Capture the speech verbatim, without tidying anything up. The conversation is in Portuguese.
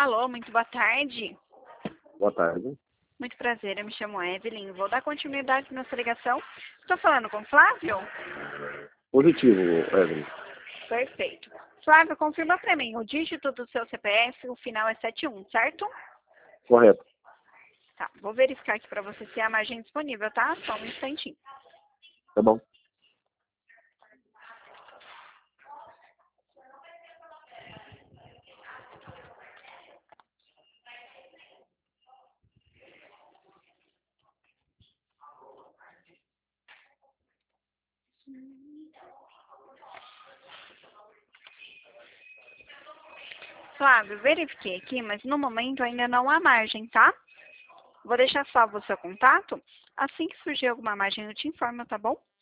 Alô, muito boa tarde. Boa tarde. Muito prazer, eu me chamo Evelyn. Vou dar continuidade na sua ligação. Estou falando com Flávio? Positivo, Evelyn. Perfeito. Flávio, confirma para mim o dígito do seu C P F, o final é setenta e um, certo? Correto. Tá, vou verificar aqui para você se há margem disponível, tá? Só um instantinho. Tá bom. Flávio, verifiquei aqui, mas no momento ainda não há margem, tá? Vou deixar salvo o seu contato. Assim que surgir alguma margem, eu te informo, tá bom?